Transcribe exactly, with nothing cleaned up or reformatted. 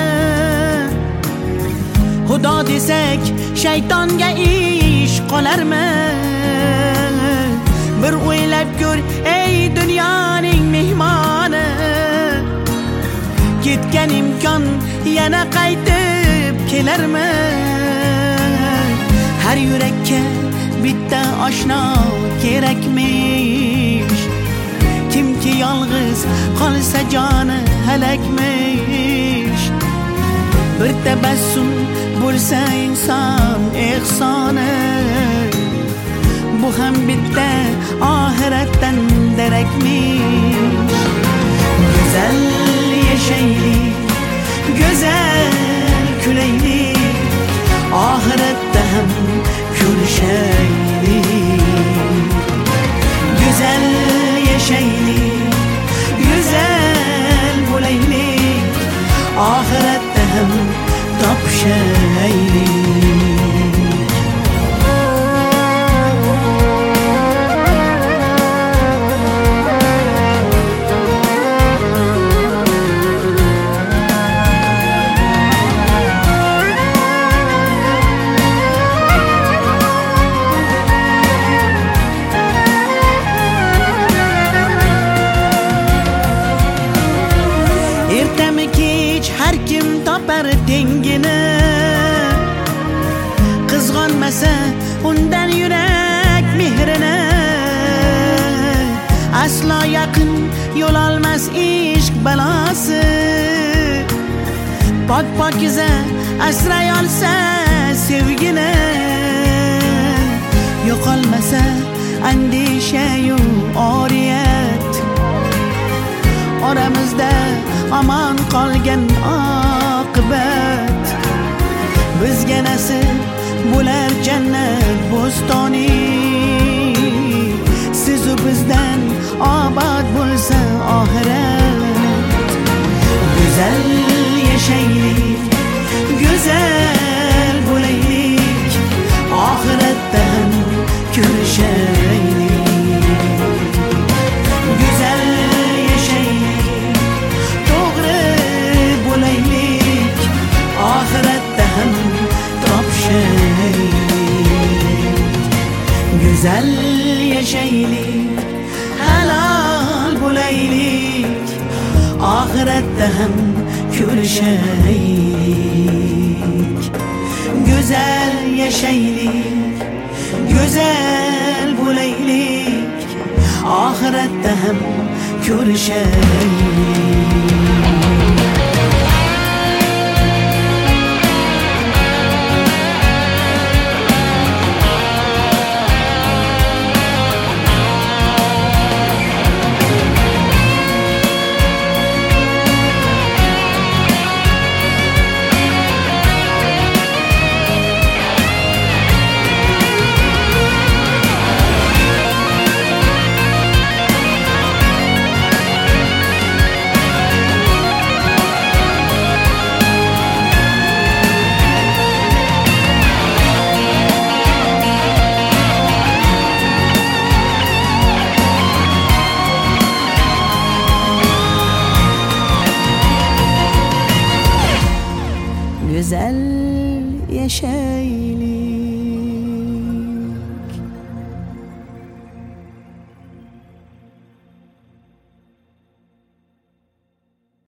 xudo desak shaytonga ish qolarmi? Bir o'ylab ko'r ey dunyoning mehmoni, ketgan imkon yana qaytib kelarmi? Har yurakka bitta oshno kerakmish, kimki yolg'iz qolsa joni halakmish. Bir tabassum bo'lsa inson ehsoni, bu ham bitta oxiratdan darakmish. Go'zal yashaylik, go'zal kulaylik, oxiratda ham ko'rishaylik. Go'zal yashaylik, go'zal bo'laylik, oxiratda ham topishaylik. Ertami kech har kim topar tengini, qizg'onmasa undan yurak mehrini. Aslo yaqin yo'l olmas ishq balosi, pok pokiza asray olsa sevgini. Yo'qolmasa andisha-yu oriyat, oramizda aman qolgan oqibat. Bizga nasib bo'lar jannat bo'stoni, sizu bizdan obod bo'lsa oxirat. Go'zal yashaylik, go'zal bo'laylik, oxiratda ham ko'rishaylik. Go'zal yashaylik, to'g'ri bo'laylik, oxiratda ham topishaylik. Go'zal yashaylik, halol bo'laylik, oxiratda ham ko'rishaylik. Go'zal yashaylik, go'zal bo'laylik, oxiratda ham ko'rishaylik. Güzel yaşaylı.